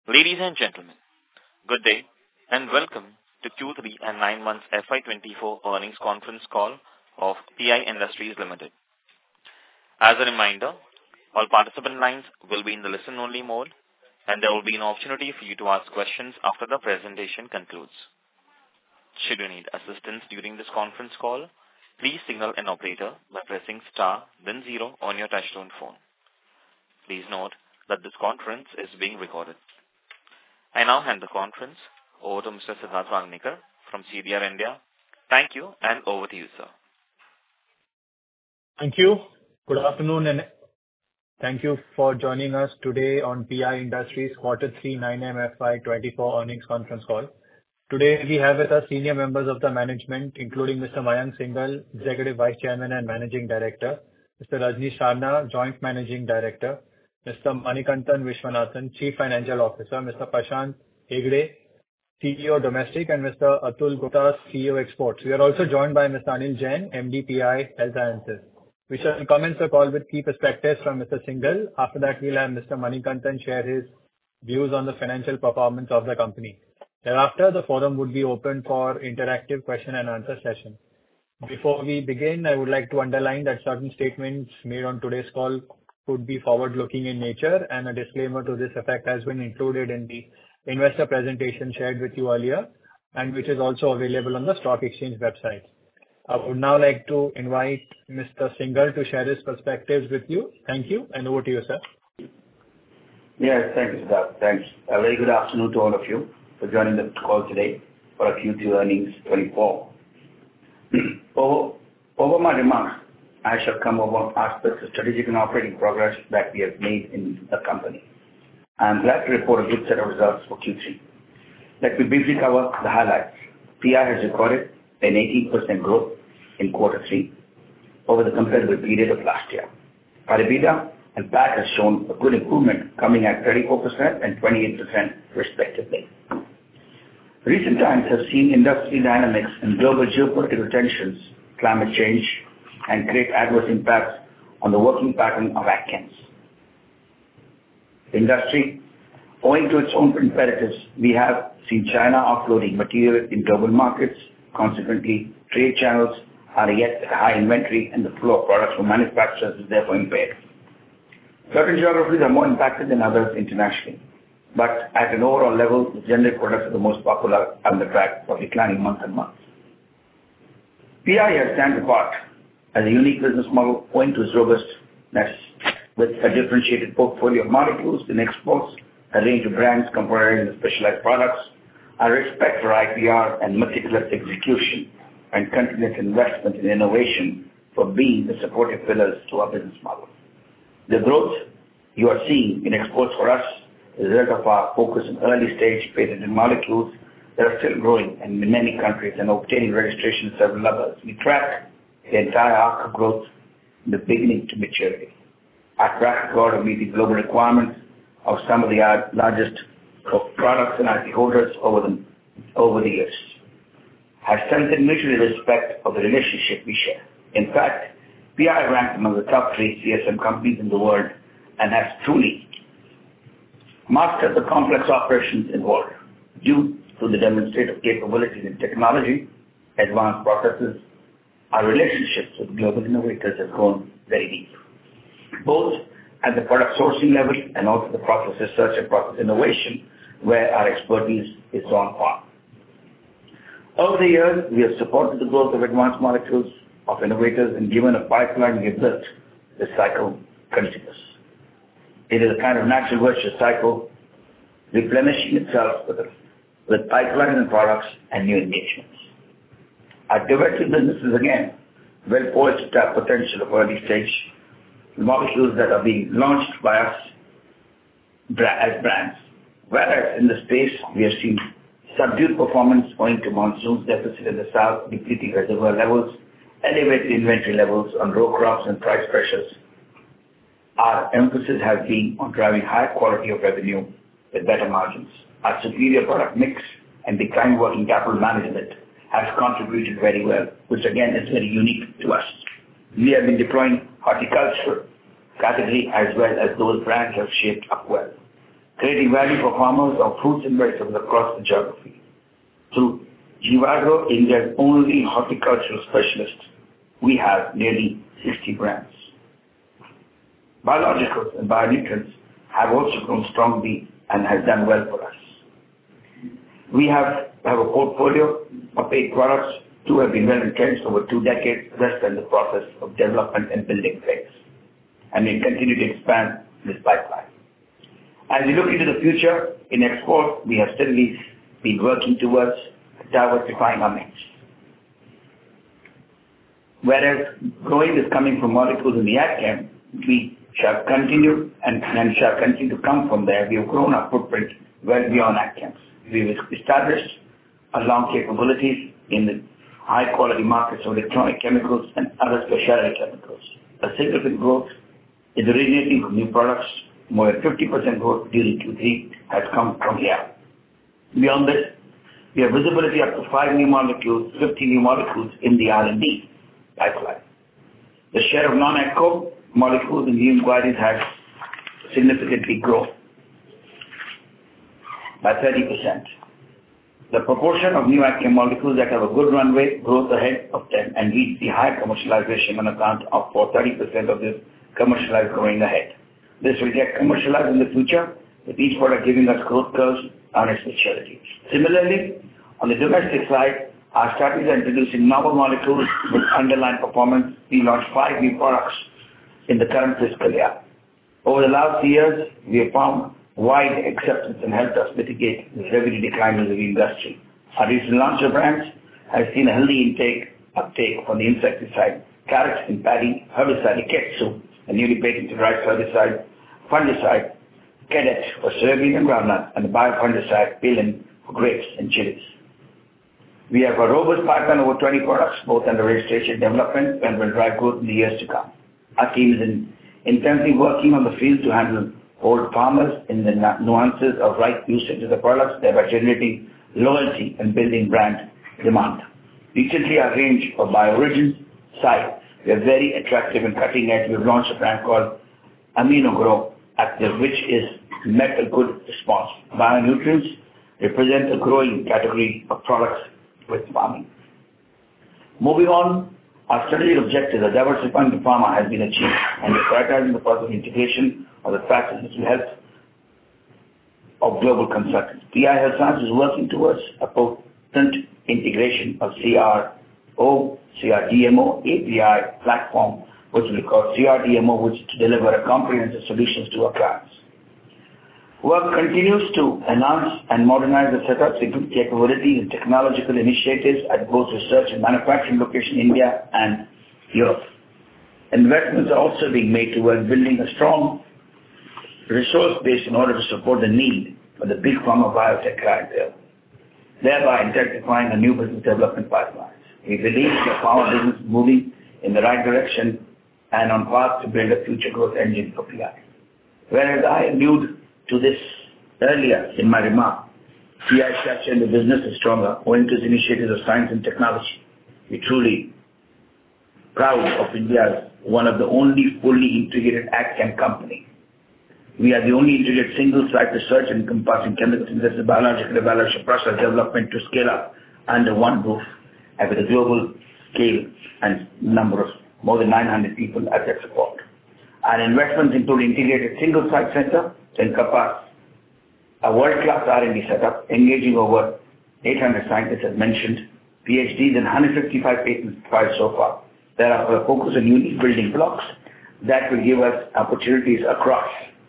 Ladies and gentlemen, good day and welcome to Q3 and 9 months FY24 earnings conference call of PI Industries Limited. As a reminder, all participant lines will be in the listen-only mode, and there will be an opportunity for you to ask questions after the presentation concludes. Should you need assistance during this conference call, please signal an operator by pressing star then 0 on your touchtone phone. Please note that this conference is being recorded. I now hand the conference over to Mr. Siddharth Rangnekar from CDR India. Thank you, and over to you, sir. Thank you. Good afternoon, and thank you for joining us today on PI Industries Quarter 3 9M FY24 earnings conference call. Today, we have with us senior members of the management, including Mr. Mayank Singhal, Executive Vice Chairman and Managing Director, Mr. Rajnish Sarna, Joint Managing Director, Mr. Manikantan Viswanathan, Chief Financial Officer, Mr. Prashant Hegde, CEO Domestic, and Mr. Atul Gupta, CEO Exports. We are also joined by Mr. Anil Jain, MD PI Health Sciences. We shall commence the call with key perspectives from Mr. Singhal. After that, we'll have Mr. Manikantan share his views on the financial performance of the company. Thereafter, the forum would be open for interactive question and answer session. Before we begin, I would like to underline that certain statements made on today's call could be forward-looking in nature, and a disclaimer to this effect has been included in the investor presentation shared with you earlier, and which is also available on the stock exchange website. I would now like to invite Mr. Singhal to share his perspectives with you. Thank you, and over to you, sir. Yes, thank you, Siddharth. Thanks. A very good afternoon to all of you for joining the call today for our Q2 earnings 24. Over my remarks, I shall come over aspects of strategic and operating progress that we have made in the company. I am glad to report a good set of results for Q3. Let me briefly cover the highlights. PI has recorded an 18% growth in quarter 3 over the comparable period of last year. Our EBITDA and PAT has shown a good improvement, coming at 34% and 28% respectively. Recent times have seen industry dynamics and global geopolitical tensions, climate change, and create adverse impacts on the working pattern of Atkins. Industry, owing to its own imperatives, we have seen China offloading material in global markets. Consequently, trade channels are yet at high inventory, and the flow of products from manufacturers is therefore impaired. Certain geographies are more impacted than others internationally, but at an overall level, the generic products are the most popular on the track of declining month on month. PI has stand apart as a unique business model owing to its robustness with a differentiated portfolio of molecules in exports, a range of brands comprising the specialized products, a respect for IPR and meticulous execution, and continuous investment in innovation for being the supportive pillars to our business model. The growth you are seeing in exports for us is a result of our focus on early-stage patented molecules that are still growing in many countries and obtaining registration in several others. We track the entire arc of growth from the beginning to maturity. Our track record of meeting global requirements of some of the largest products and IP holders over the years has strengthened mutual respect of the relationship we share. In fact, PI ranks among the top 3 CSM companies in the world and has truly mastered the complex operations involved. Due to the demonstrated capabilities in technology, advanced processes, our relationships with global innovators have grown very deep, both at the product sourcing level and also the process research and process innovation, where our expertise is so on par. Over the years, we have supported the growth of advanced molecules of innovators, and given a pipeline we have built, the cycle continues. It is a kind of natural virtuous cycle, replenishing itself with pipeline and products and new engagements. Our domestic business is again well poised to tap potential of early stage molecules that are being launched by us as brands. Whereas in the space, we have seen subdued performance owing to monsoons, deficit in the south, depleting reservoir levels, elevated inventory levels on row crops and price pressures. Our emphasis has been on driving high quality of revenue with better margins. Our superior product mix and declining working capital management has contributed very well, which again is very unique to us. We have been deploying horticulture category as well as those brands have shaped up well. creating value for farmers of fruits and vegetables across the geography. Through Jivagro, India's only horticultural specialist, we have nearly 60 brands. Biologicals and bionutrients have also grown strongly and has done well for us. We have a portfolio of 8 products. 2 have been well entrenched over 2 decades, the rest are in the process of development and building phase. And we continue to expand this pipeline. As we look into the future, in export, we have steadily been working towards diversifying our mix. Whereas growing is coming from molecules in the AgChem, we shall continue and shall continue to come from there. We have grown our footprint well beyond AgChems. We've established a long capabilities in the high-quality markets of electronic chemicals and other specialty chemicals. A significant growth is originating from new products. More than 50% growth during Q3 has come from here. Beyond this, we have visibility up to 5 new molecules, 50 new molecules in the R&D pipeline. The share of non-AgChem molecules in new inquiries has significantly grown by 30%. The proportion of new AgChem molecules that have a good runway grows ahead of them and reach the high commercialization on account of 30% of this commercialized going ahead. This will get commercialized in the future, with each product giving us growth curves on its maturity. Similarly, on the domestic side, our strategies are introducing novel molecules with underlying performance. We launched 5 new products in the current fiscal year. Over the last years, we have found wide acceptance and helped us mitigate the revenue decline of the industry. Our recent launch of brands has seen a healthy uptake from the insecticide, carrots in paddy, herbicide, Ketsu, a newly patented rice herbicide, fungicide, Cadet for soybean and groundnut, and the biofungicide, Pilin for grapes and chilies. We have a robust pipeline of over 20 products, both under registration development and will drive growth in the years to come. Our team is intensely working on the field to handle old farmers in the nuances of right usage of the products, thereby generating loyalty and building brand demand. Recently, our range of BioOrigins site, we are very attractive and cutting edge. We've launched a brand called AminoGrow, which is met a good response. Bionutrients represent a growing category of products with farming. Moving on, our strategic objective of diversifying the pharma has been achieved, and we're prioritizing the process of integration of the practices with help of global consultants. PI Health Sciences is working towards a potent integration of CRDMO API platform, which we call CRDMO, which to deliver a comprehensive solutions to our clients. Work continues to enhance and modernize the setup, including capabilities and technological initiatives at both research and manufacturing location in India and Europe. Investments are also being made towards building a strong resource base in order to support the need for the big pharma biotech clientele, thereby intensifying a new business development pipeline. We believe the pharma business is moving in the right direction and on path to build a future growth engine for PI. Whereas I allude to this earlier in my remark, PI's structure in the business is stronger owing to its initiatives of science and technology. We're truly proud of India's one of the only fully integrated AgChem company. We are the only integrated single-site research encompassing chemical synthesis, biological evaluation, process development to scale up under one roof and with a global scale and number of more than 900 people at their support. Our investments include integrated single-site center to encompass a world-class R&D setup, engaging over 800 scientists as mentioned, PhDs and 155 patents filed so far. There are a focus on unique building blocks that will give us opportunities across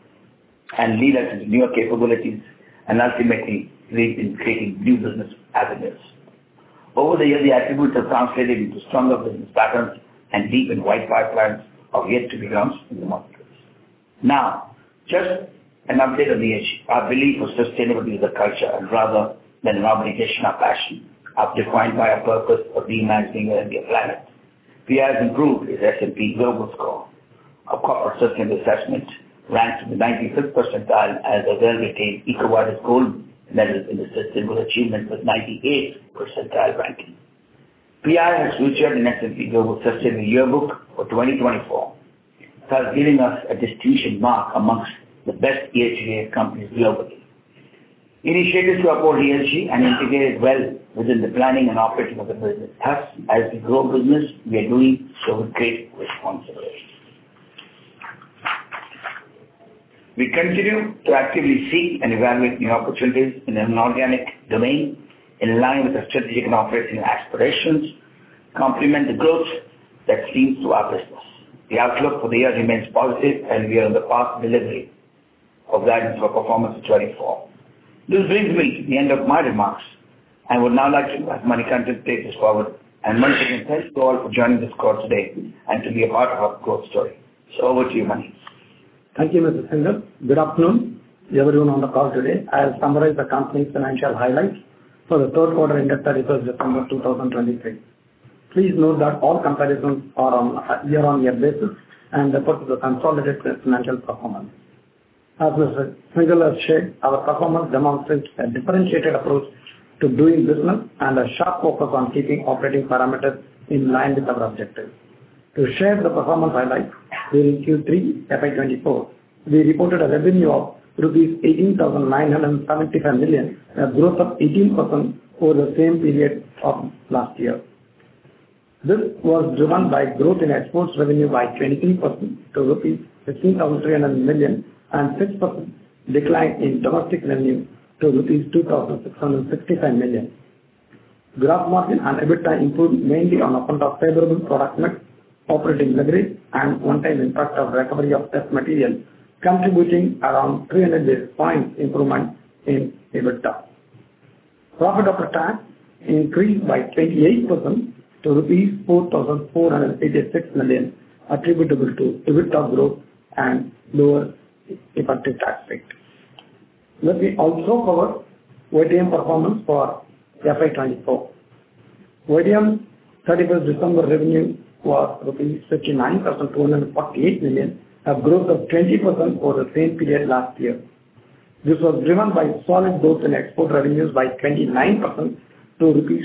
and lead us into newer capabilities and ultimately lead in creating new business avenues. Over the years, the attributes have translated into stronger business patterns and deep and wide pipelines of yet to be launched in the markets. Now, just an update on the issue. Our belief of sustainability is a culture and rather than an obligation or passion, defined by a purpose of reimagining the planet. PI has improved its S&P Global Score of corporate sustainability assessment, ranked in the 95th percentile as a well-retained EcoVadis Gold medal in the sustainable achievement with 98th percentile ranking. PI has featured in S&P Global Sustainability Yearbook for 2024, thus giving us a distinction mark amongst the best ESG companies globally. Initiatives to uphold ESG and integrate it well within the planning and operating of the business. Thus, as we grow business, we are doing so with great responsibility. We continue to actively seek and evaluate new opportunities in an organic domain in line with our strategic and operational aspirations, complement the growth that seems to our business. The outlook for the year remains positive, and we are on the path to delivery of guidance for performance of 24. This brings me to the end of my remarks. I would now like to ask Manikantan to take this forward. And once again, thank you all for joining this call today and to be a part of our growth story. So over to you, Mani. Thank you, Mr. Singhal. Good afternoon, everyone on the call today. I'll summarize the company's financial highlights for the third quarter ended 31st December 2023. Please note that all comparisons are on a year-on-year basis and refer to the consolidated financial performance. As Mr. Singhal has shared, our performance demonstrates a differentiated approach to doing business and a sharp focus on keeping operating parameters in line with our objectives. To share the performance highlights, during Q3 FY24, we reported a revenue of rupees 18,975 million, a growth of 18% over the same period of last year. This was driven by growth in exports revenue by 23% to rupees 15,300 million and 6% decline in domestic revenue to rupees 2,665 million. Gross margin and EBITDA improved mainly on account of favorable product mix, operating leverage, and one-time impact of recovery of test material, contributing around 300 basis points improvement in EBITDA. Profit after tax increased by 28% to rupees 4,486 million, attributable to EBITDA growth and lower effective tax rate. Let me also cover YTM performance for FY24. YTM 31st December revenue was rupees 59,248 million, a growth of 20% over the same period last year. This was driven by solid growth in export revenues by 29% to rupees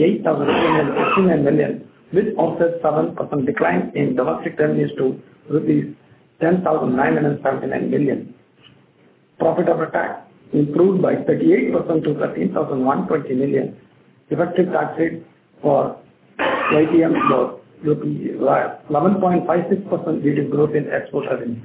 48,369 million, which offset 7% decline in domestic revenues to rupees 10,979 million. Profit after tax improved by 38% to 13,120 million. Effective tax rate for YTM was 11.56% due to growth in export revenue.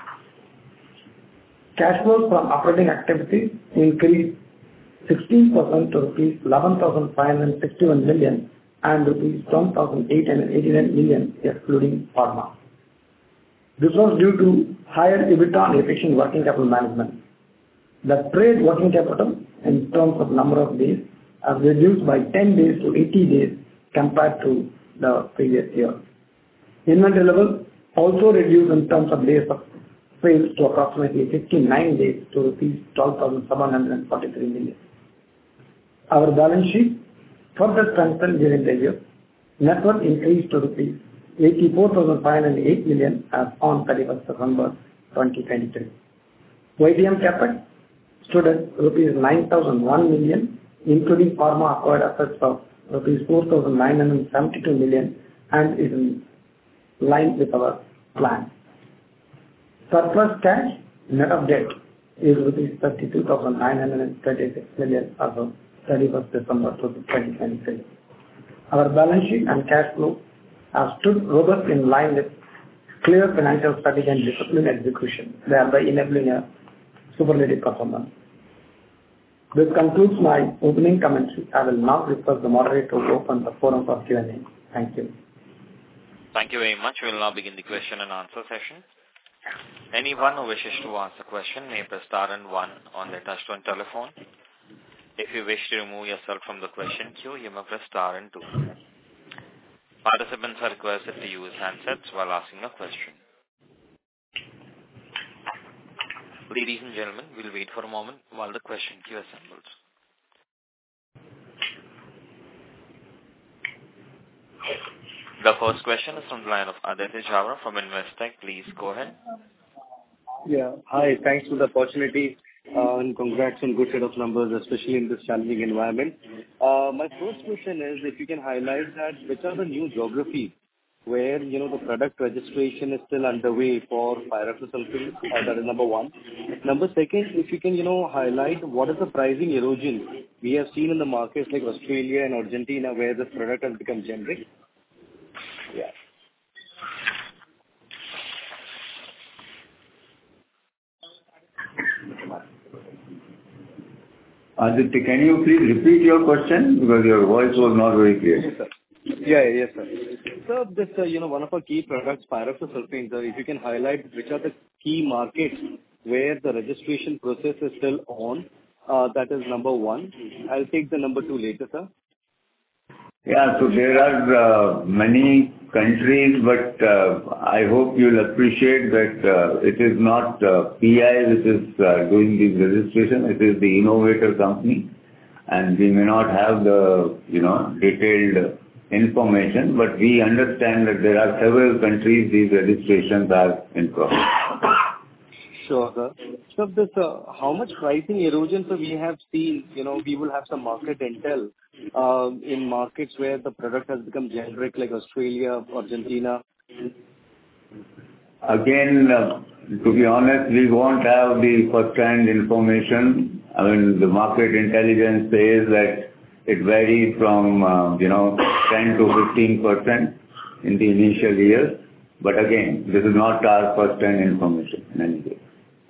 Cash flows from operating activities increased 16% to rupees 11,561 million and rupees 10,889 million excluding pharma. This was due to higher EBITDA and efficient working capital management. The trade working capital in terms of number of days has reduced by 10 days to 80 days compared to the previous year. Inventory levels also reduced in terms of days of sales to approximately 59 days to rupees 12,743 million. Our balance sheet further strengthened during the year. Net worth increased to rupees 84,508 million as on 31st December 2023. YTM CapEx stood at rupees 9,001 million, including pharma acquired assets of rupees 4,972 million, and is in line with our plan. Surplus cash net of debt is rupees 32,936 million as of 31st December 2023. Our balance sheet and cash flow have stood robust in line with clear financial strategy and disciplined execution, thereby enabling a superlative performance. This concludes my opening commentary. I will now request the moderator to open the forum for Q&A. Thank you. Thank you very much. We will now begin the question and answer session. Anyone who wishes to ask a question may press star and one on their touch-tone telephone. If you wish to remove yourself from the question queue, you may press star and two. Participants are requested to use handsets while asking a question. Ladies and gentlemen, we'll wait for a moment while the question queue assembles. The first question is from the line of Aditya Jhawar from Investec. Please go ahead. Yeah. Hi. Thanks for the opportunity and congrats on good set of numbers, especially in this challenging environment. My first question is if you can highlight that which are the new geographies where, the product registration is still underway for pyroxasulfone? That is number one. Number second, if you can, highlight what is the pricing erosion we have seen in the markets like Australia and Argentina, where this product has become generic. Yeah. Aditya, can you please repeat your question? Because your voice was not very clear. Yes, sir. Yes, sir. So this, one of our key products, pyroxasulfone, sir, if you can highlight which are the key markets where the registration process is still on, that is number one. I'll take the number two later, sir. Yeah, so there are many countries, but I hope you'll appreciate that it is not PI which is doing this registration. It is the innovator company, and we may not have the detailed information, but we understand that there are several countries these registrations are in progress. Sure, sir. So this, how much pricing erosion, so we have seen, we will have some market intel in markets where the product has become generic, like Australia, Argentina. Again, to be honest, we won't have the first-hand information. I mean, the market intelligence says that it varies from 10 to 15% in the initial years. But again, this is not our first-hand information in any case.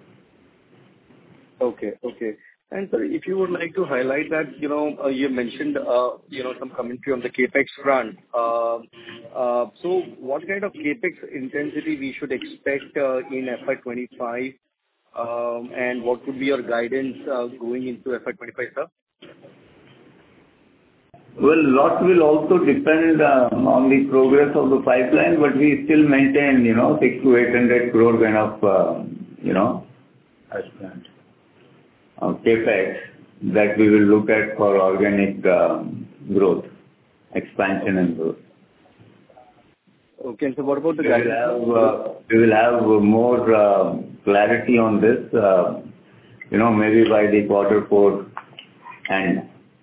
Okay. And sir, if you would like to highlight that, you mentioned, some commentary on the capex front. So what kind of capex intensity we should expect in FY25, and what would be your guidance going into FY25, sir? Well, lot will also depend on the progress of the pipeline, but we still maintain, 600 to 800 crore kind of, capex that we will look at for organic growth, expansion and growth. Okay, so what about the guidance? We will have more clarity on this, maybe by the quarter 4 end.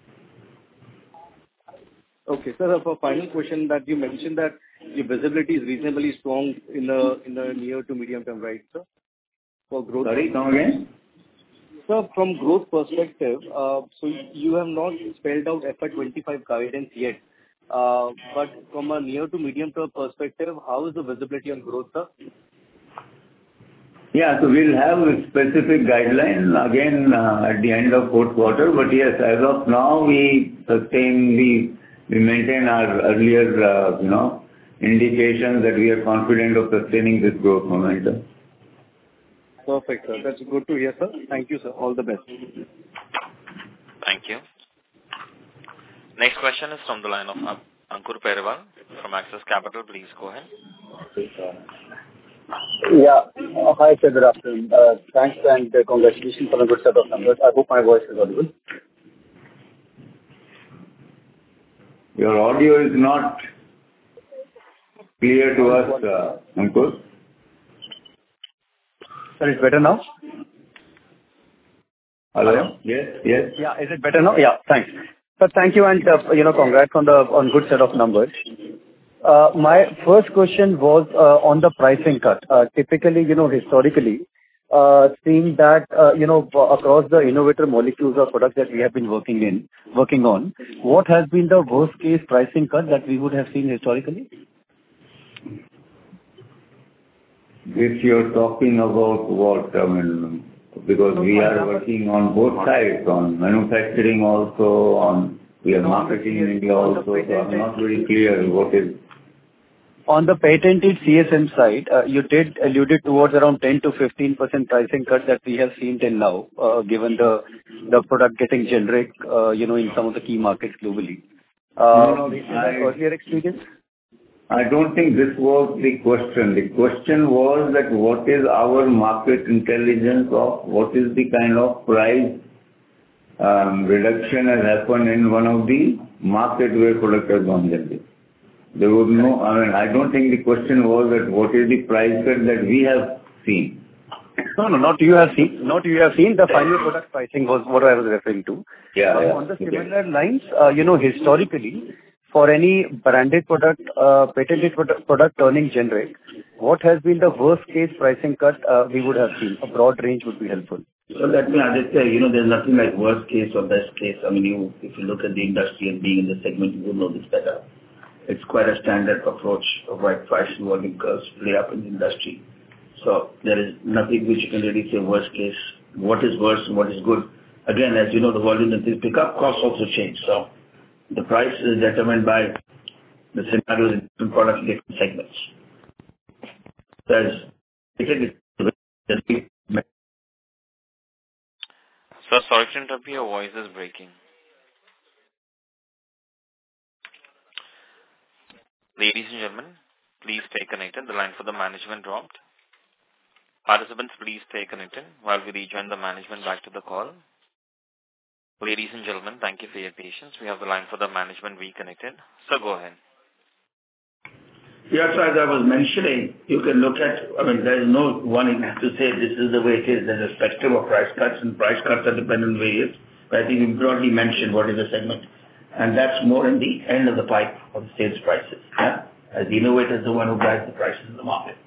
Okay, sir, for final question, that you mentioned that your visibility is reasonably strong in the near to medium term, right, sir? For growth. Sorry, come again? Sir, from growth perspective, so you have not spelled out FY25 guidance yet. But from a near to medium term perspective, how is the visibility on growth, sir? Yeah, so we'll have a specific guideline again at the end of fourth quarter. But yes, as of now, we maintain our earlier, indications that we are confident of sustaining this growth momentum. Perfect, sir. That's good to hear, sir. Thank you, sir. All the best. Thank you. Next question is from the line of Ankur Periwal from Axis Capital. Please go ahead. Yeah. Hi, sir. Good afternoon. Thanks and congratulations on a good set of numbers. I hope my voice is audible. Your audio is not clear to us, Ankur. Sir, it's better now? Hello? Yes. Yeah, is it better now? Yeah, thanks. So thank you and, congrats on good set of numbers. My first question was on the pricing cut. Typically, historically, seeing that, across the innovator molecules or products that we have been working on, what has been the worst case pricing cut that we would have seen historically? If you're talking about what, I mean, because we are working on both sides, on manufacturing also, we are marketing in India also, so I'm not very clear what is. On the patented CSM side, you did alluded towards around 10 to 15% pricing cut that we have seen till now, given the product getting generic, in some of the key markets globally. Earlier experience? I don't think this was the question. The question was that what is our market intelligence of what is the kind of price reduction has happened in one of the market where product has gone generic. There was no, I don't think the question was that what is the price cut that we have seen. No, not you have seen. The final product pricing was what I was referring to. Yeah. On the similar lines, historically, for any branded product, patented product turning generic, what has been the worst case pricing cut we would have seen? A broad range would be helpful. So let me just say, there's nothing like worst case or best case. I mean, if you look at the industry and being in the segment, you would know this better. It's quite a standard approach of why price and volume curves play up in the industry. So there is nothing which you can really say worst case, what is worse and what is good. Again, as you know, the volume that they pick up, costs also change. So the price is determined by the scenarios in different products in different segments. Sir, sorry to interrupt you, your voice is breaking. Ladies and gentlemen, please stay connected. The line for the management dropped. Participants, please stay connected while we rejoin the management back to the call. Ladies and gentlemen, thank you for your patience. We have the line for the management reconnected. So go ahead. Yes, as I was mentioning, you can look at, there is no one to say this is the way it is. There's a spectrum of price cuts, and price cuts are dependent on various. But I think you broadly mentioned what is the segment. And that's more in the end of the pipe of the sales prices. Yeah? As the innovator is the one who drives the prices in the market.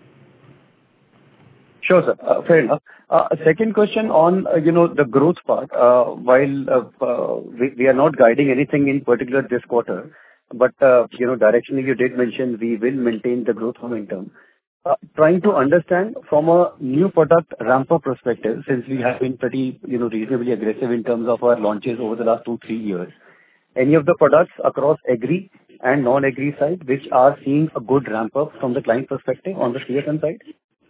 Sure, sir. Fair enough. Second question on, the growth part. While we are not guiding anything in particular this quarter, but, directionally you did mention we will maintain the growth momentum. Trying to understand from a new product ramp-up perspective, since we have been pretty, reasonably aggressive in terms of our launches over the last 2-3 years. Any of the products across agri and non-agri side, which are seeing a good ramp-up from the client perspective on the CSM side?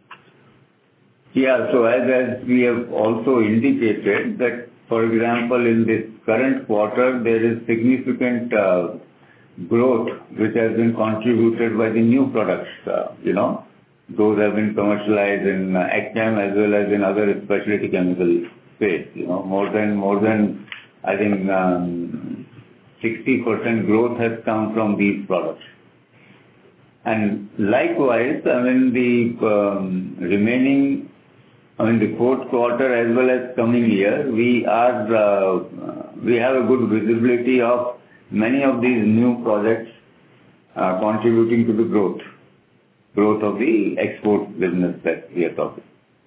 Yeah. So as we have also indicated that, for example, in this current quarter, there is significant growth which has been contributed by the new products. Those have been commercialized in AgChem as well as in other specialty chemical space. More than I think 60% growth has come from these products. And likewise, the remaining, the fourth quarter as well as coming year, we have a good visibility of many of these new projects contributing to the growth of the export business that we are talking.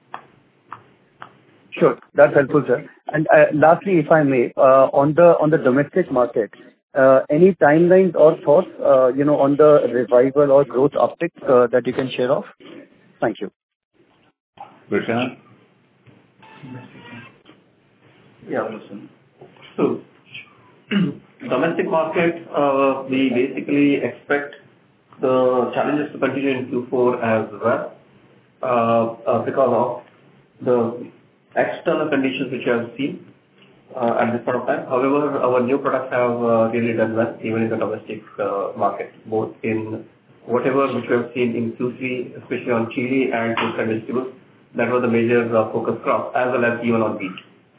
Sure. That's helpful, sir. And lastly, if I may, on the domestic market, any timelines or thoughts, on the revival or growth uptick that you can share of? Thank you. Prashant? Yeah, listen. So, domestic market, we basically expect the challenges to continue in Q4 as well, because of the external conditions which we have seen at this point of time. However, our new products have really done well, even in the domestic market, both in whatever which we have seen in Q3, especially on chili and fruits and vegetables. That was the major focus crop, as well as even on wheat.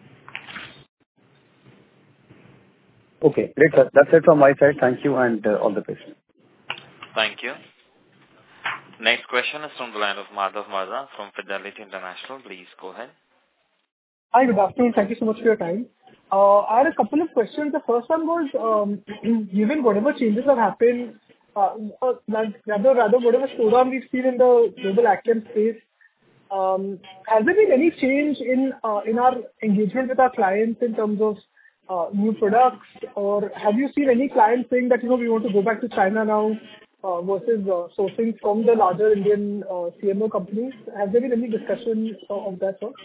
Okay, great, sir. That's it from my side. Thank you and all the best. Thank you. Next question is from the line of Madhav Marda from Fidelity International. Please go ahead. Hi, good afternoon. Thank you so much for your time. I had a couple of questions. The first one was, given whatever changes have happened, rather whatever slowdown we've seen in the global AgChem space, has there been any change in our engagement with our clients in terms of new products, or have you seen any clients saying that we want to go back to China now versus sourcing from the larger Indian CMO companies? Has there been any discussion of that sort?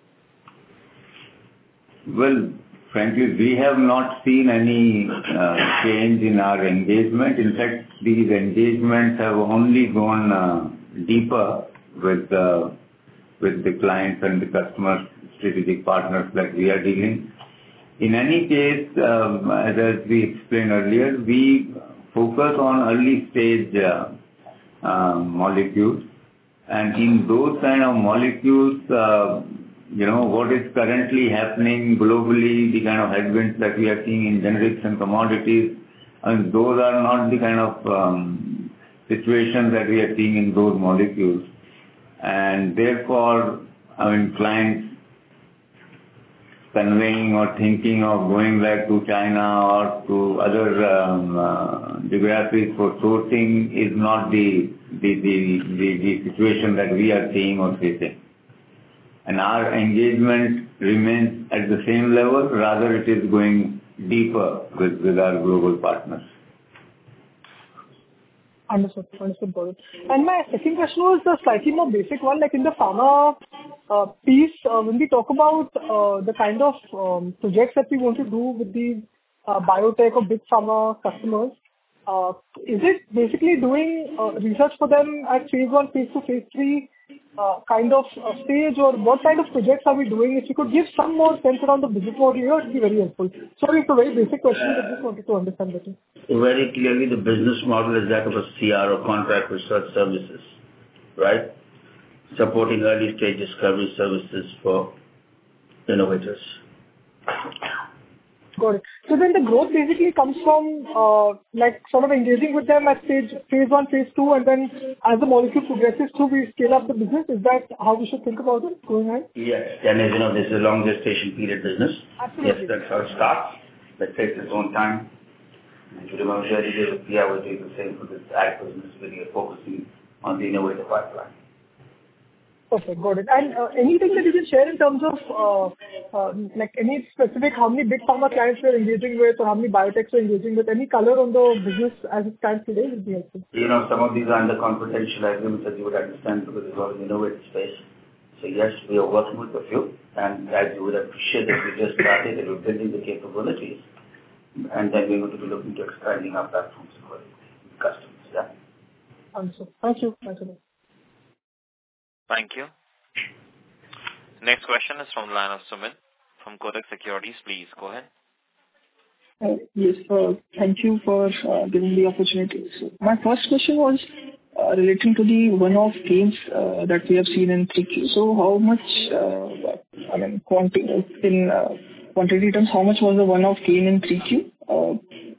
Well, frankly, we have not seen any change in our engagement. In fact, these engagements have only gone deeper with the clients and the customers, strategic partners that we are dealing. In any case, as we explained earlier, we focus on early stage molecules, and in those kind of molecules, what is currently happening globally, the kind of headwinds that we are seeing in generics and commodities, and those are not the kind of situations that we are seeing in those molecules. And therefore, clients conveying or thinking of going back to China or to other geographies for sourcing is not the situation that we are seeing or facing. And our engagement remains at the same level, rather it is going deeper with our global partners. Understood, got it. And my second question was the slightly more basic one, like in the pharma piece, when we talk about the kind of projects that we want to do with the biotech or big pharma customers, is it basically doing research for them at phase 1, phase 2, phase 3 kind of stage, or what kind of projects are we doing? If you could give some more sense around the business model here, it would be very helpful. Sorry, it's a very basic question, but just wanted to understand better. Very clearly, the business model is that of a CRO, contract research services, right? Supporting early stage discovery services for innovators. Got it. So then the growth basically comes from like sort of engaging with them at phase 1, phase 2, and then as the molecule progresses through, we scale up the business. Is that how we should think about it going ahead? Yes, and as you know, this is a long gestation period business. Absolutely. Yes, that's how it starts. That takes its own time. And to remember, we are doing the same for this ag business, where we are focusing on the innovative pipeline. Perfect, got it. And anything that you can share in terms of like any specific, how many big pharma clients we're engaging with, or how many biotechs we're engaging with, any color on the business as it stands today would be helpful. You know, some of these are under confidential agreements, as you would understand, because it's all in the innovative space. So yes, we are working with a few, and as you would appreciate that we just started and we're building the capabilities, and then we're going to be looking to expanding our platforms for customers. Yeah. Understood. Thank you. Thank you. Next question is from the line of Sumit from Kotak Securities. Please go ahead. Yes, thank you for giving the opportunity. So my first question was relating to the one-off gains that we have seen in 3Q. So how much, quantity terms, how much was the one-off gain in 3Q?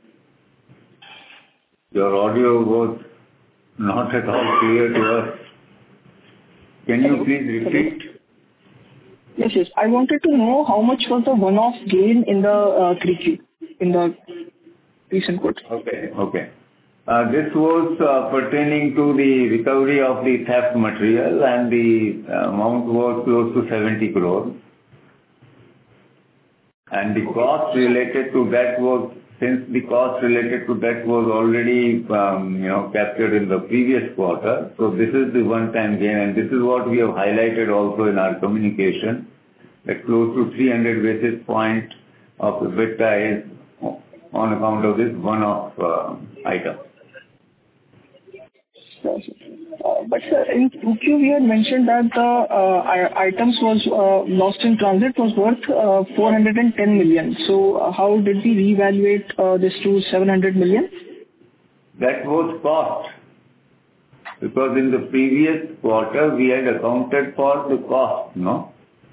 Your audio was not at all clear to us. Can you please repeat? Yes. I wanted to know how much was the one-off gain in the 3Q, in the recent quarter. Okay. This was pertaining to the recovery of the theft material, and the amount was close to 70 crores. And the cost related to that was, since the cost related to that was already captured in the previous quarter, so this is the one-time gain, and this is what we have highlighted also in our communication, that close to 300 basis points of EBITDA is on account of this one-off item. But sir, in 2Q we had mentioned that the items was lost in transit was worth 410 million. So how did we reevaluate this to 700 million? That was cost. Because in the previous quarter we had accounted for the cost, no?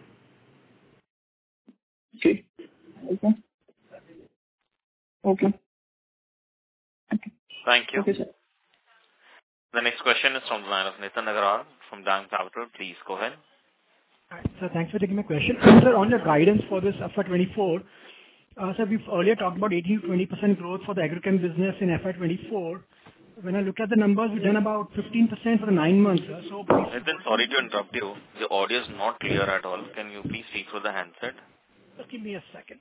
Okay. Thank you. Okay, sir. The next question is from the line of Nitin Agarwal from DAM Capital. Please go ahead. Hi, sir, thanks for taking my question. Sir, on your guidance for this FY24, sir, we've earlier talked about 18-20% growth for the agrochem business in FY24. When I look at the numbers, we've done about 15% for the 9 months. So, Nitin, sorry to interrupt you. The audio is not clear at all. Can you please speak through the handset? Just give me a second.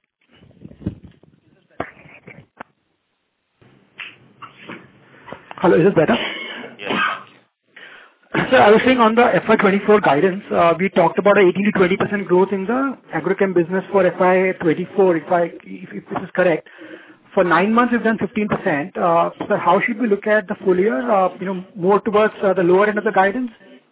Hello, is it better? Yes, thank you. Sir, I was saying on the FY24 guidance, we talked about 18-20% growth in the agrochem business for FY24, if this is correct. For 9 months, we've done 15%. So how should we look at the full year? More towards the lower end of the guidance?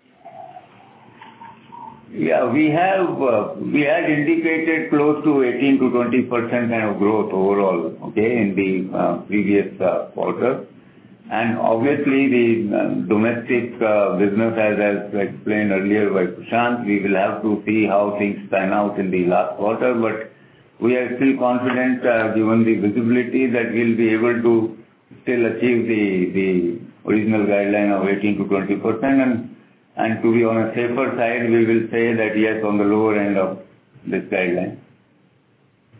Yeah, we had indicated close to 18 to 20% kind of growth overall, okay, in the previous quarter. And obviously the domestic business, as explained earlier by Prashant, we will have to see how things pan out in the last quarter, but we are still confident, given the visibility, that we'll be able to still achieve the original guideline of 18 to 20%, and to be on a safer side, we will say that yes, on the lower end of this guideline.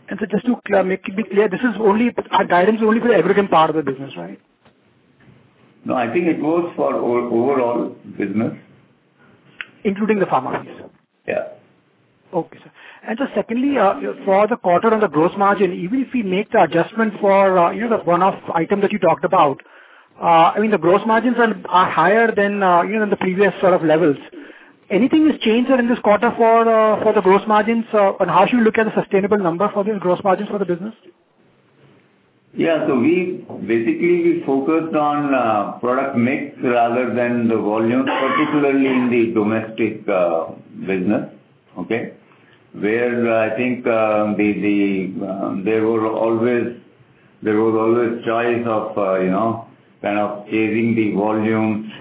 And so just to make it be clear, this is only, our guidance is only for the agrochem part of the business, right? No, I think it goes for overall business. Including the pharma piece. Yeah. Okay, sir. And so secondly, for the quarter on the gross margin, even if we make the adjustment for, the one-off item that you talked about, I mean, the gross margins are higher than, than the previous sort of levels. Anything has changed in this quarter for the gross margins, and how should we look at the sustainable number for this gross margins for the business? Yeah, so we focused on product mix rather than the volumes, particularly in the domestic business. Okay, where I think there was always choice of kind of chasing the volumes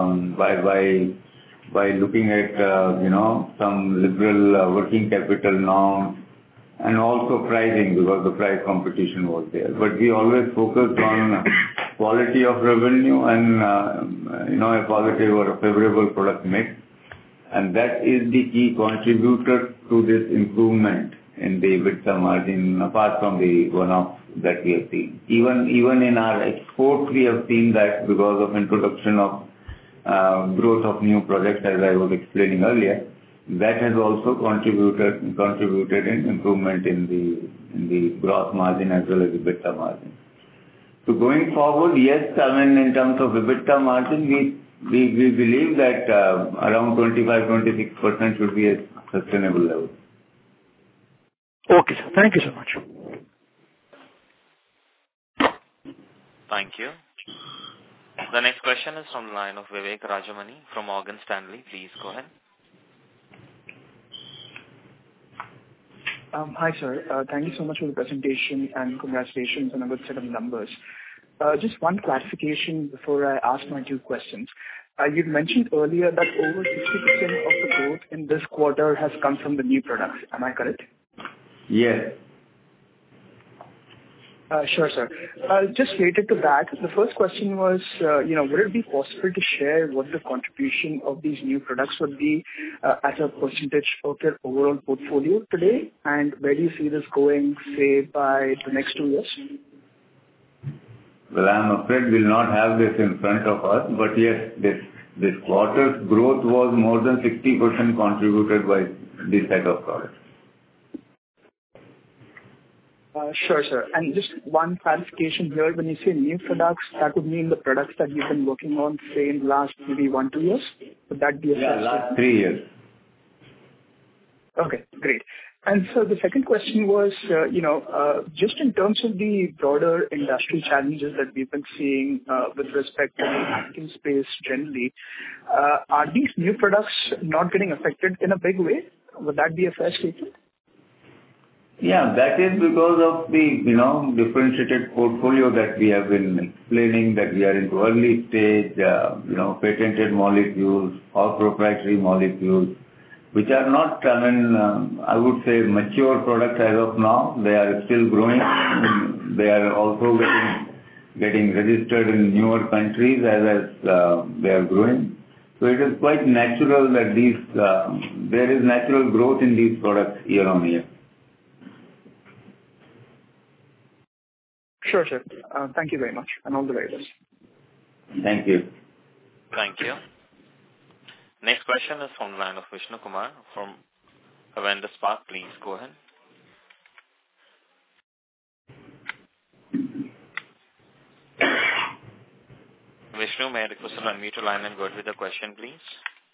by looking at some liberal working capital norms and also pricing, because the price competition was there. But we always focused on quality of revenue and a positive or a favorable product mix. And that is the key contributor to this improvement in the EBITDA margin, apart from the one-off that we have seen. Even in our exports, we have seen that because of introduction of growth of new projects, as I was explaining earlier, that has also contributed in improvement in the gross margin as well as EBITDA margin. So going forward, yes, I mean, in terms of EBITDA margin, we believe that around 25-26% should be a sustainable level. Okay, sir. Thank you so much. Thank you. The next question is from the line of Vivek Rajamani from Morgan Stanley. Please go ahead. Hi, sir. Thank you so much for the presentation and congratulations on a good set of numbers. Just one clarification before I ask my two questions. You mentioned earlier that over 60% of the growth in this quarter has come from the new products. Am I correct? Yes. Sure, sir. Just related to that, the first question was, would it be possible to share what the contribution of these new products would be as a percentage of your overall portfolio today? And where do you see this going, say, by the next 2 years? Well, I'm afraid we'll not have this in front of us, but yes, this quarter's growth was more than 60% contributed by this set of products. Sure, sir. And just one clarification here. When you say new products, that would mean the products that you've been working on, say, in the last maybe 1-2 years? Would that be a fair statement? Last 3 years. Okay, great. And so the second question was, just in terms of the broader industry challenges that we've been seeing with respect to the acting space generally, are these new products not getting affected in a big way? Would that be a fair statement? Yeah, that is because of the differentiated portfolio that we have been explaining, that we are into early stage, patented molecules or proprietary molecules, which are not, I would say, mature products as of now. They are still growing. They are also getting registered in newer countries as they are growing. So it is quite natural that there is natural growth in these products year on year. Sure, sir. Thank you very much, and all the very best. Thank you. Thank you. Next question is from the line of Vishnu Kumar from Avendus Spark. Please go ahead. Vishnu, may I request you to unmute your line and go ahead with the question, please?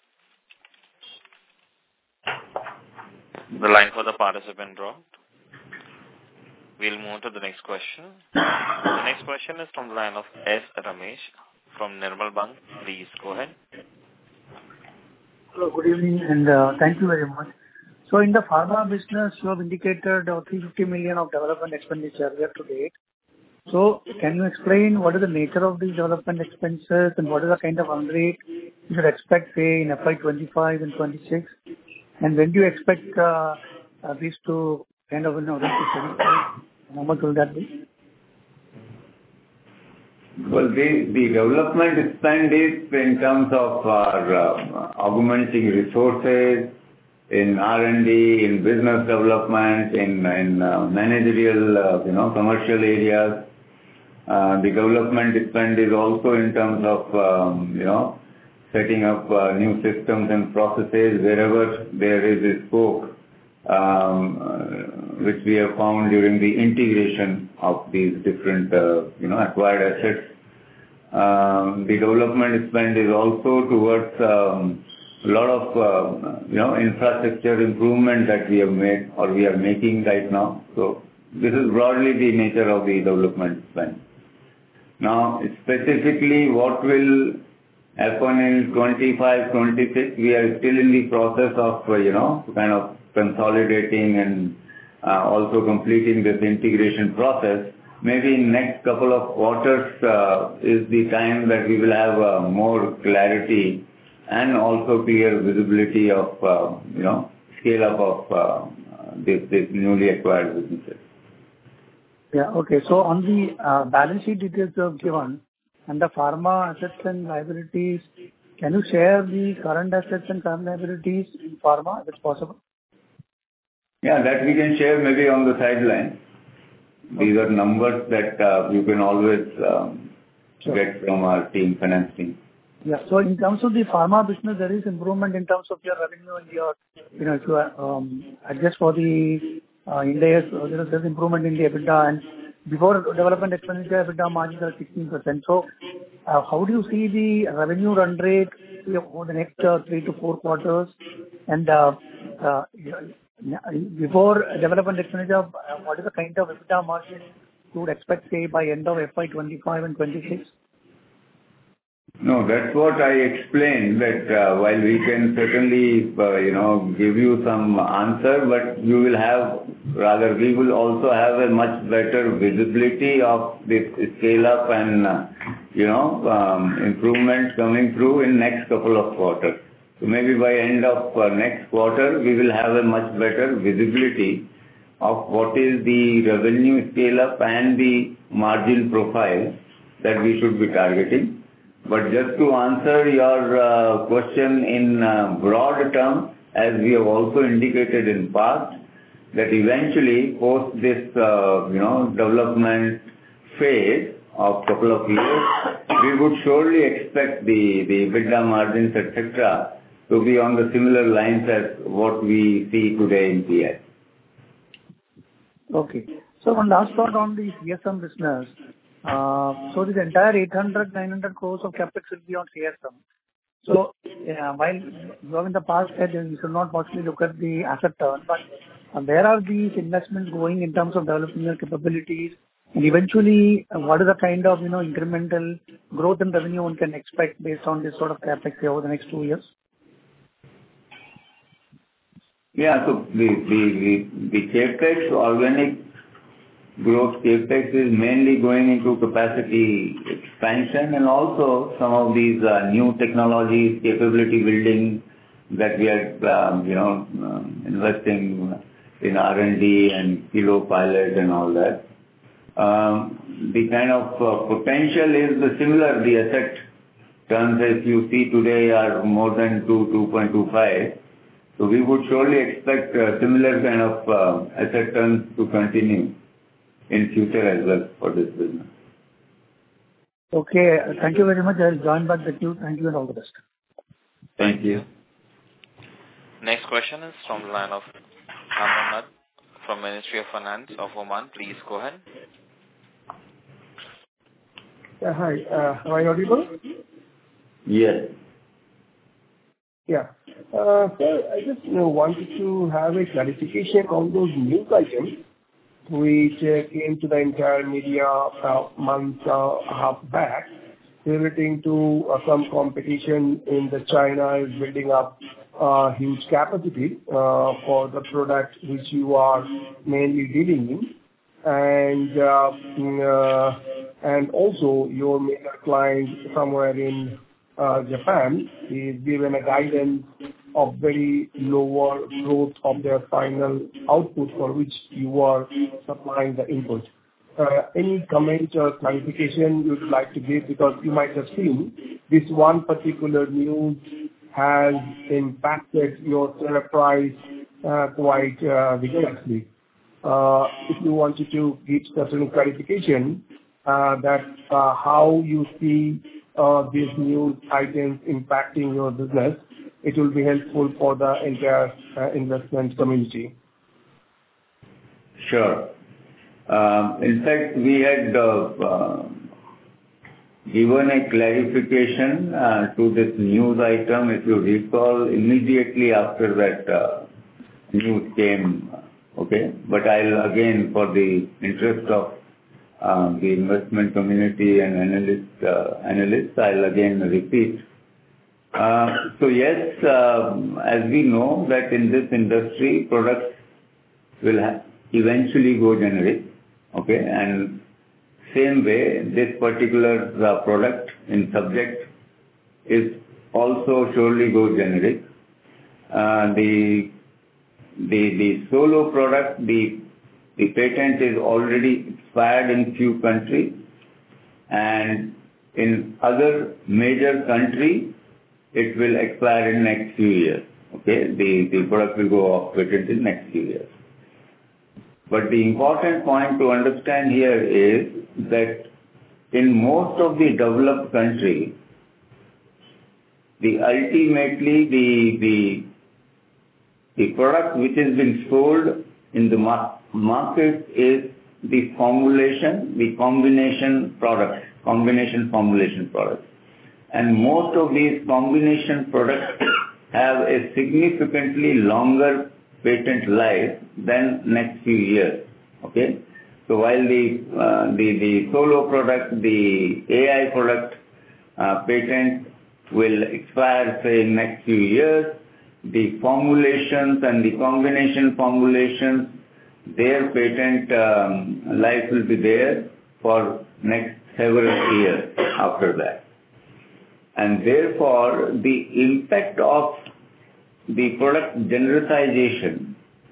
The line for the participant dropped. We'll move to the next question. The next question is from the line of S. Ramesh from Nirmal Bang. Please go ahead. Hello, good evening, and thank you very much. So in the pharma business, you have indicated 350 million of development expenditure year to date. So can you explain what is the nature of these development expenses and what is the kind of run rate you should expect, say, in FY 25 and 26? And when do you expect these to kind of reach the how much will that be? Well, the development spend is in terms of our augmenting resources in R&D, in business development, in managerial, commercial areas. The development spend is also in terms of, setting up new systems and processes wherever there is a scope, which we have found during the integration of these different, acquired assets. The development spend is also towards a lot of, infrastructure improvement that we have made or we are making right now. So this is broadly the nature of the development spend. Now, specifically what will happen in 25, 26, we are still in the process of, kind of consolidating and also completing this integration process. Maybe in next couple of quarters is the time that we will have more clarity and also clear visibility of, scale up of this newly acquired businesses. Yeah. Okay. So on the balance sheet details you have given and the pharma assets and liabilities, can you share the current assets and current liabilities in pharma, if it's possible? Yeah, that we can share maybe on the sideline. These are numbers that you can always get from our finance team. Yeah. So in terms of the pharma business, there is improvement in terms of your revenue and your, if you adjust for the index, there's improvement in the EBITDA, and before development expenditure, EBITDA margins are 16%. So how do you see the revenue run rate over the next 3 to 4 quarters? And before development expenditure, what is the kind of EBITDA margin you would expect, say, by end of FY 25 and 26? No, that's what I explained, that while we can certainly, give you some answer, but we will also have a much better visibility of this scale up and, improvement coming through in next couple of quarters. So maybe by end of next quarter, we will have a much better visibility of what is the revenue scale up and the margin profile that we should be targeting. But just to answer your question in broad terms, as we have also indicated in past, that eventually post this, development phase of couple of years, we would surely expect the EBITDA margins, etc., to be on the similar lines as what we see today in PI. Okay. So one last thought on the CSM business. So this entire 800-900 crores of capex will be on CSM. So while you have in the past said you should not possibly look at the asset turn, but where are these investments going in terms of developing your capabilities? And eventually, what is the kind of incremental growth in revenue one can expect based on this sort of capex over the next 2 years? Yeah, so the capex, organic growth capex is mainly going into capacity expansion and also some of these new technologies, capability building that we are, investing in R&D and kilo pilot and all that. The kind of potential is similar. The asset turns, as you see today, are more than 2.25. So we would surely expect similar kind of asset turns to continue in future as well for this business. Okay. Thank you very much. I'll join back the queue. Thank you and all the best. Thank you. Next question is from the line of Amarnath from Ministry of Finance of Oman. Please go ahead. Yeah, hi. Am I audible? Yes. Yeah. Sir, I just wanted to have a clarification on those news items which came to the entire media a month and a half back, relating to some competition in the China is building up huge capacity for the product which you are mainly dealing in. And also your major client somewhere in Japan is given a guidance of very lower growth of their final output for which you are supplying the input. Any comment or clarification you would like to give? Because you might have seen this one particular news has impacted your share price quite vigorously. If you wanted to give certain clarification that how you see these news items impacting your business, it will be helpful for the entire investment community. Sure. In fact, we had given a clarification to this news item, if you recall, immediately after that news came. Okay, but I'll again, for the interest of the investment community and analysts, I'll again repeat. So yes, as we know that in this industry, products will eventually go generic. Okay, and same way, this particular product in subject is also surely go generic. The solo product, the patent is already expired in few countries, and in other major countries, it will expire in next few years. Okay, the product will go off patent in next few years. But the important point to understand here is that in most of the developed countries, ultimately the product which has been sold in the market is the formulation, the combination formulation products. And most of these combination products have a significantly longer patent life than next few years. Okay, so while the solo product, the AI product patent will expire say in next few years, the formulations and the combination formulations, their patent life will be there for next several years after that. And therefore, the impact of the product genericization,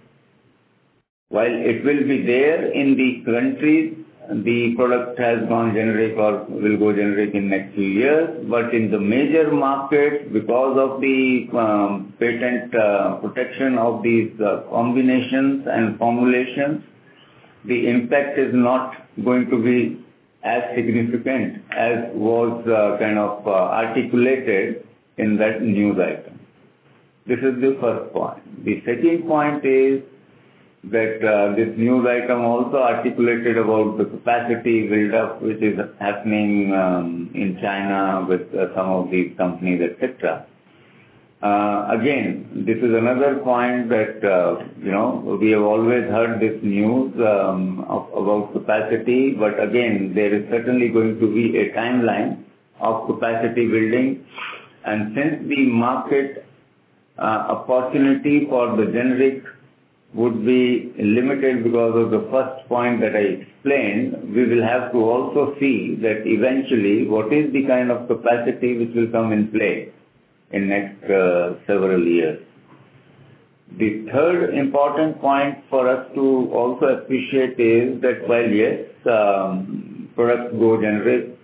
while it will be there in the countries, the product has gone generic or will go generic in next few years, but in the major markets, because of the patent protection of these combinations and formulations, the impact is not going to be as significant as was articulated in that news item. This is the first point. The second point is that this news item also articulated about the capacity build-up which is happening in China with some of these companies, etc. Again, this is another point that, we have always heard this news about capacity, but again, there is certainly going to be a timeline of capacity building. And since the market opportunity for the generic would be limited because of the first point that I explained, we will have to also see that eventually what is the kind of capacity which will come in play in next several years. The third important point for us to also appreciate is that while yes, products go generic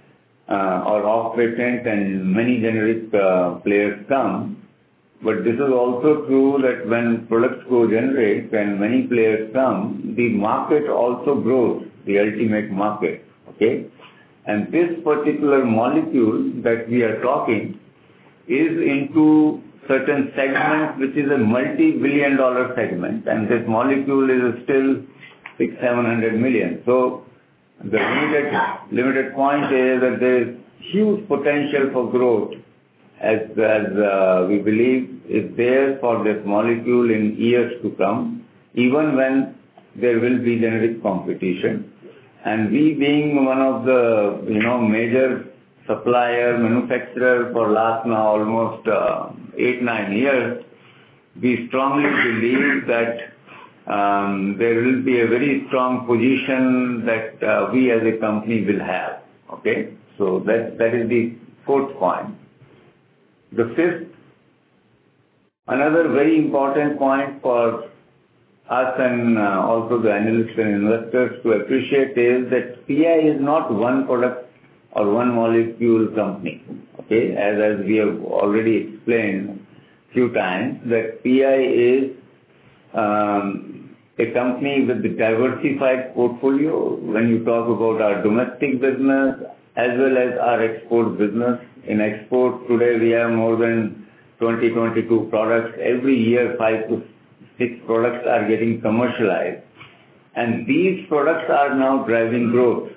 or off patent and many generic players come, but this is also true that when products go generic and many players come, the market also grows, the ultimate market. Okay, and this particular molecule that we are talking is into certain segments which is a multi-billion-dollar segment, and this molecule is still 600-700 million. So the limited point is that there is huge potential for growth as we believe is there for this molecule in years to come, even when there will be generic competition. And we being one of the major supplier, manufacturer for last now almost 8-9 years, we strongly believe that there will be a very strong position that we as a company will have. Okay, so that is the fourth point. The fifth, another very important point for us and also the analysts and investors to appreciate is that PI is not one product or one molecule company. Okay, as we have already explained few times, that PI is a company with a diversified portfolio. When you talk about our domestic business as well as our export business. In export today we have more than 22 products. Every year 5 to 6 products are getting commercialized, and these products are now driving growth,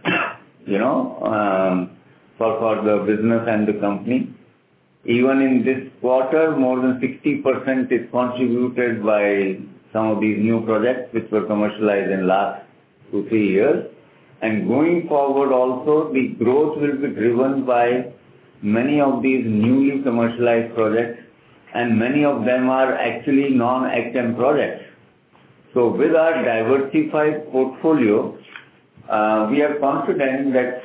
for the business and the company. Even in this quarter, more than 60% is contributed by some of these new projects which were commercialized in last 2-3 years. And going forward also, the growth will be driven by many of these newly commercialized projects, and many of them are actually non-AgChem projects. So with our diversified portfolio, we are confident that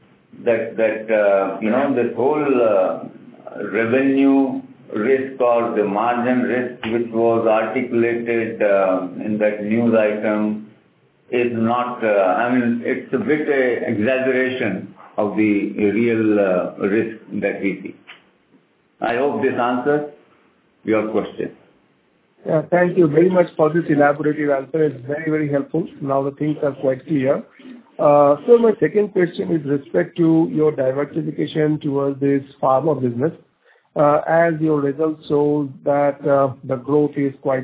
this whole revenue risk or the margin risk which was articulated in that news item is not, it's a bit exaggeration of the real risk that we see. I hope this answers your question. Yeah, thank you very much for this elaborative answer. It's very, very helpful. Now the things are quite clear. So my second question is respect to your diversification towards this pharma business. As your results show that the growth is quite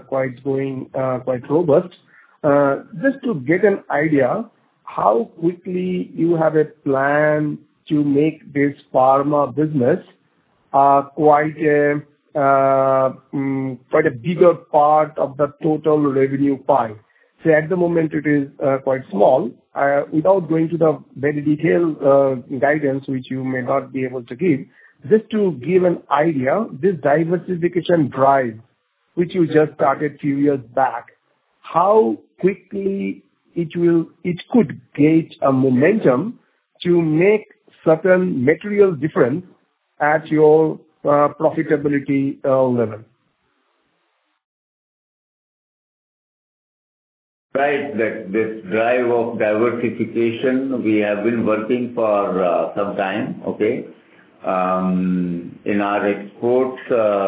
robust. Just to get an idea, how quickly you have a plan to make this pharma business quite a bigger part of the total revenue pie. So at the moment it is quite small. Without going to the very detailed guidance which you may not be able to give, just to give an idea, this diversification drive which you just started few years back, how quickly it could gauge a momentum to make certain material difference at your profitability level. Right, that this drive of diversification we have been working for some time. Okay, in our exports,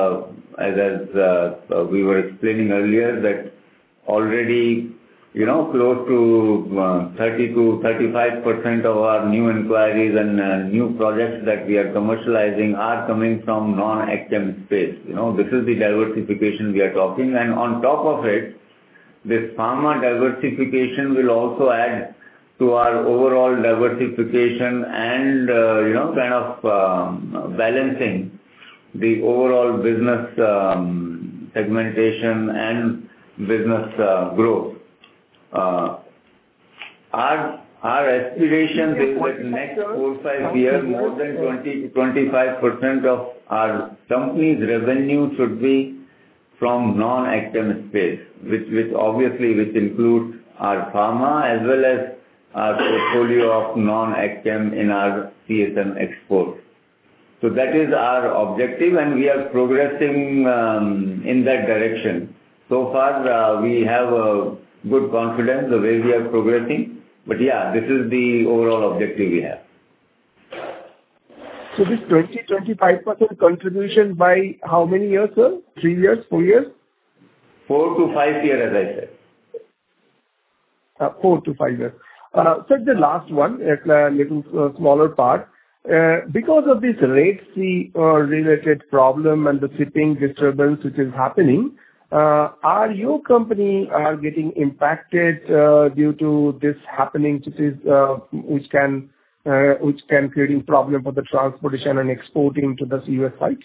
as we were explaining earlier, that already close to 30 to 35% of our new inquiries and new projects that we are commercializing are coming from non-AgChem space. This is the diversification we are talking, and on top of it, this pharma diversification will also add to our overall diversification and kind of balancing the overall business segmentation and business growth. Our aspirations is that next 4-5 years, more than 20 to 25% of our company's revenue should be from non-AgChem space, which obviously includes our pharma as well as our portfolio of non-AgChem in our CSM export. So that is our objective, and we are progressing in that direction. So far, we have a good confidence the way we are progressing. But yeah, this is the overall objective we have. So this 20-25% contribution by how many years, sir? 3 years, 4 years? 4 to 5 years, as I said. 4 to 5 years. So the last one, a little smaller part. Because of this Red Sea related problem and the shipping disturbance which is happening, are your company getting impacted due to this happening, which can creating problem for the transportation and exporting to the US site?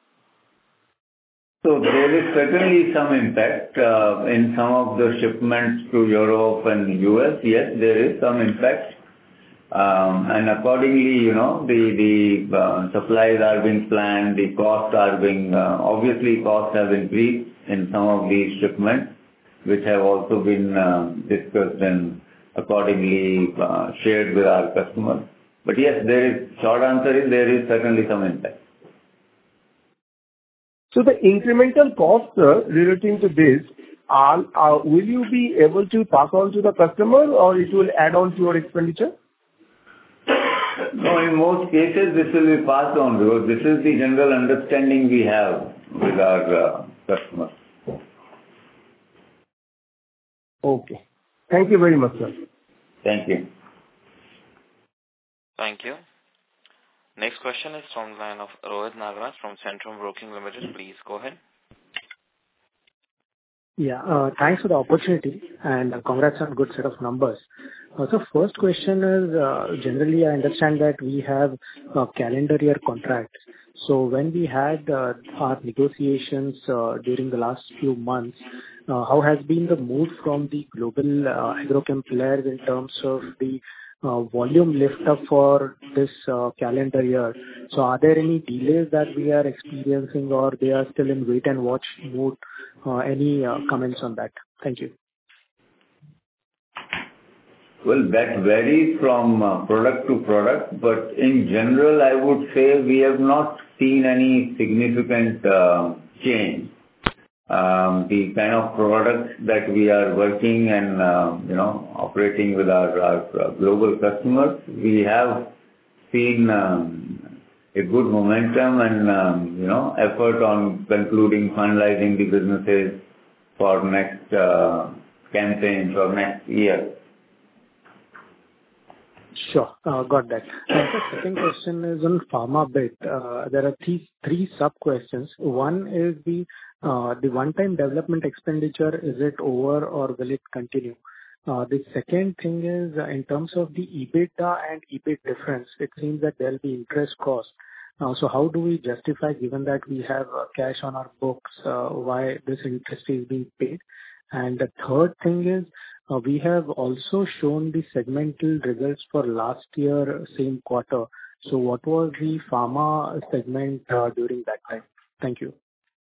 So there is certainly some impact in some of the shipments to Europe and US. Yes, there is some impact. And accordingly, the supplies are being planned, the costs are being, obviously costs have increased in some of these shipments, which have also been discussed and accordingly shared with our customers. But yes, short answer is there is certainly some impact. So the incremental costs relating to this, will you be able to pass on to the customer, or it will add on to your expenditure? No, in most cases, this will be passed on because this is the general understanding we have with our customers. Okay. Thank you very much, sir. Thank you. Thank you. Next question is from the line of Rohit Nagraj from Centrum Broking Limited. Please go ahead. Yeah, thanks for the opportunity and congrats on good set of numbers. So first question is, generally I understand that we have calendar year contracts. So when we had our negotiations during the last few months, how has been the mood from the global agrochem players in terms of the volume lift up for this calendar year? So are there any delays that we are experiencing or they are still in wait and watch mode? Any comments on that? Thank you. Well, that varies from product to product, but in general, I would say we have not seen any significant change. The kind of products that we are working and operating with our global customers, we have seen a good momentum and effort on concluding, finalizing the businesses for next campaigns or next year. Sure. Got that. The second question is on pharma bit. There are three sub-questions. One is the one-time development expenditure, is it over or will it continue? The second thing is, in terms of the EBITDA and EBIT difference, it seems that there will be interest cost. So how do we justify, given that we have cash on our books, why this interest is being paid? And the third thing is, we have also shown the segmental results for last year, same quarter. So what was the pharma segment during that time? Thank you.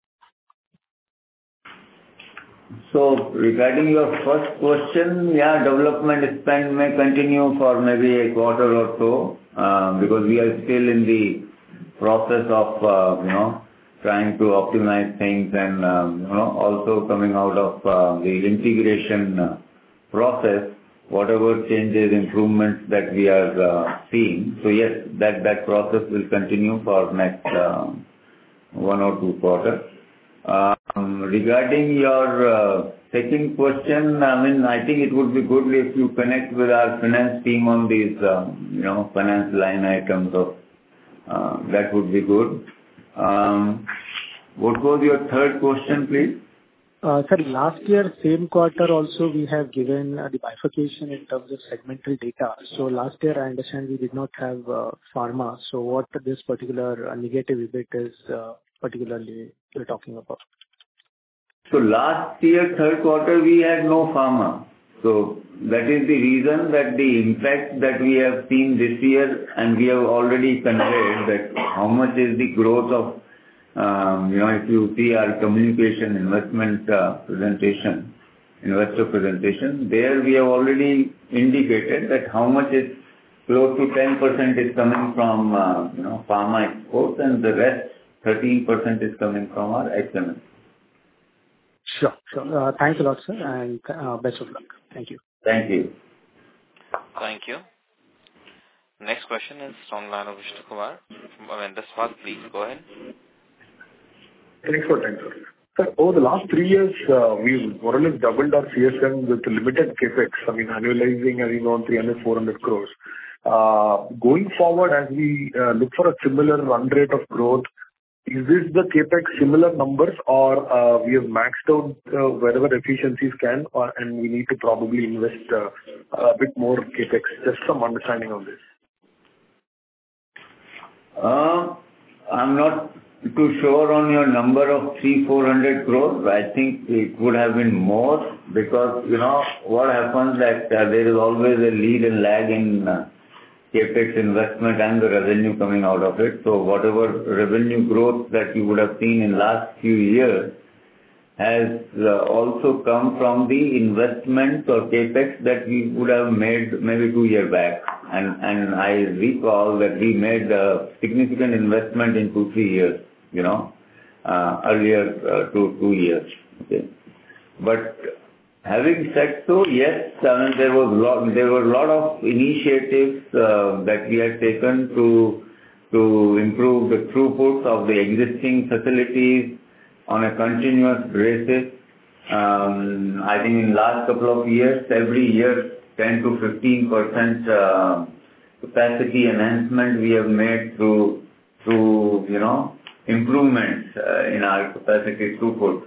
So regarding your first question, yeah, development spend may continue for maybe a quarter or so, because we are still in the process of, trying to optimize things and, also coming out of the integration process, whatever changes, improvements that we are seeing. So yes, that process will continue for next 1 or 2 quarters. Regarding your second question, I think it would be good if you connect with our finance team on these, finance line items of, that would be good. What was your third question, please? Sir, last year, same quarter also we have given the bifurcation in terms of segmental data. So last year, I understand we did not have pharma. So what this particular negative EBIT is particularly you're talking about? So last year, third quarter, we had no pharma. So that is the reason that the impact that we have seen this year, and we have already conveyed that how much is the growth of, if you see our communication investment presentation, investor presentation, there we have already indicated that how much is close to 10% is coming from, pharma exports and the rest 13% is coming from our HMS. Sure. Thanks a lot, sir, and best of luck. Thank you. Thank you. Thank you. Next question is from line of Vishnu Kumar from Avendus Spark. Please go ahead. Thanks for your time, sir. Sir, over the last 3 years, we've more or less doubled our CSM with limited capex. Annualizing, 300-400 crores. Going forward, as we look for a similar run rate of growth, is this the capex similar numbers or we have maxed out wherever efficiencies can, and we need to probably invest a bit more capex? Just some understanding on this. I'm not too sure on your number of 300-400 crores. I think it would have been more because, what happens that there is always a lead and lag in capex investment and the revenue coming out of it. So whatever revenue growth that you would have seen in last few years has also come from the investment or capex that we would have made maybe 2 years back. And I recall that we made a significant investment in 2-3 years, earlier 2 years. Okay. But Having said so, yes, I mean, there were a lot of initiatives that we had taken to improve the throughput of the existing facilities on a continuous basis. I think in last couple of years, every year, 10 to 15% capacity enhancement we have made through improvements in our capacity throughput.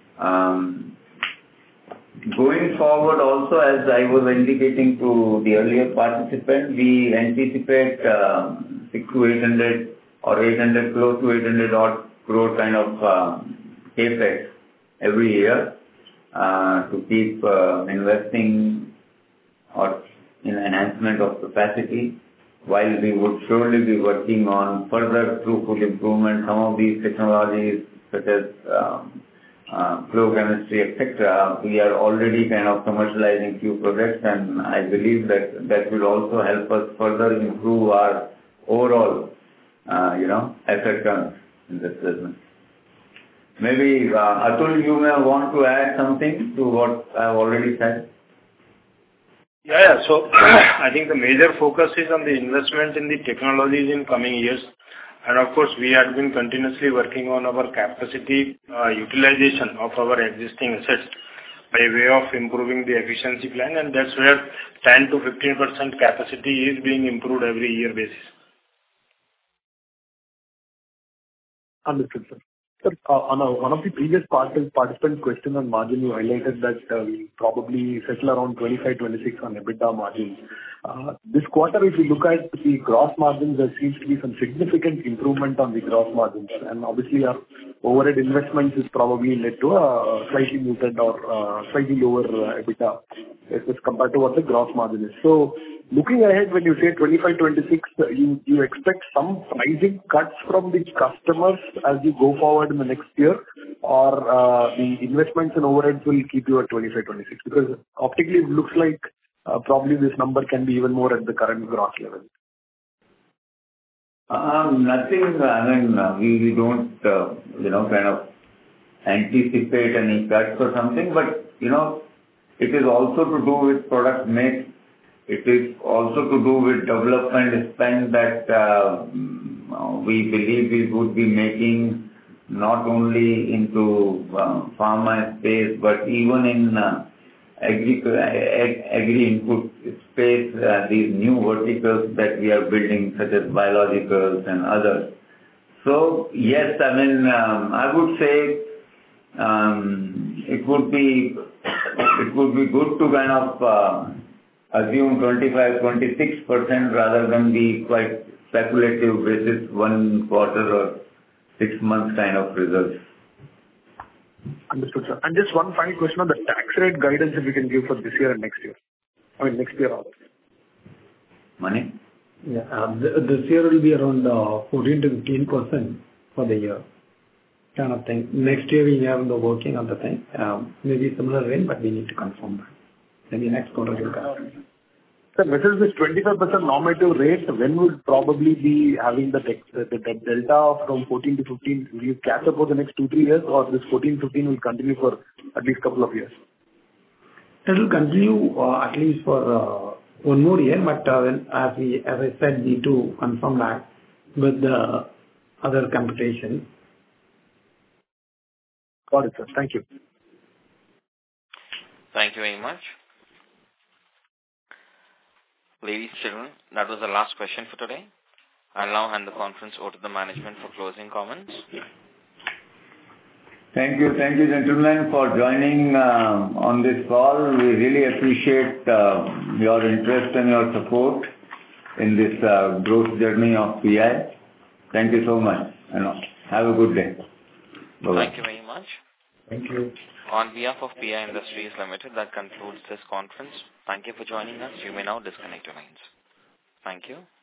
Going forward also, as I was indicating to the earlier participant, we anticipate 600 to 800 or 800, close to 800 odd crore kind of capex every year to keep investing or in enhancement of capacity, while we would surely be working on further throughput improvement. Some of these technologies such as flow chemistry, etc., we are already kind of commercializing few projects, and I believe that will also help us further improve our overall, asset terms in this business. Maybe Atul, you may want to add something to what I have already said. Yeah. So I think the major focus is on the investment in the technologies in coming years. And of course, we have been continuously working on our capacity utilization of our existing assets by way of improving the efficiency plan, and that's where 10 to 15% capacity is being improved every year basis. Understood, sir. Sir, on one of the previous participant question on margin, you highlighted that we probably settle around 25-26 on EBITDA margin. This quarter, if you look at the gross margins, there seems to be some significant improvement on the gross margins. And obviously, our overhead investments is probably led to a slightly muted or slightly lower EBITDA as compared to what the gross margin is. So looking ahead, when you say 25-26, you expect some pricing cuts from the customers as you go forward in the next year, or the investments and overheads will keep you at 25-26? Because optically, it looks like probably this number can be even more at the current gross level. Nothing. I mean, we don't, kind of anticipate any cuts or something. But it is also to do with product mix. It is also to do with development spend that we believe we would be making not only into pharma space, but even in agri-input space, these new verticals that we are building, such as biologicals and others. So, yes, I mean, I would say it would be good to kind of assume 25-26% rather than be quite speculative basis 1 quarter or 6 months kind of results. Understood, sir. And just one final question on the tax rate guidance, if you can give for this year and next year. I mean, next year also. Money? Yeah. This year will be around 14 to 15% for the year, kind of thing. Next year we have the working on the thing. Maybe similar range, but we need to confirm that. Maybe next quarter will come. Sir, versus this 25% normative rate, when would probably be having the delta from 14 to 15? Will you catch up over the next 2-3 years, or this 14-15 will continue for at least a couple of years? It will continue at least for 1 more year, but as I said, need to confirm that with the other computation. Got it, sir. Thank you. Thank you very much. Ladies and gentlemen, that was the last question for today. I'll now hand the conference over to the management for closing comments. Thank you, gentlemen, for joining on this call. We really appreciate your interest and your support in this growth journey of PI. Thank you so much, and have a good day. Bye-bye. Thank you very much. Thank you. On behalf of PI Industries Limited, that concludes this conference. Thank you for joining us. You may now disconnect your lines. Thank you.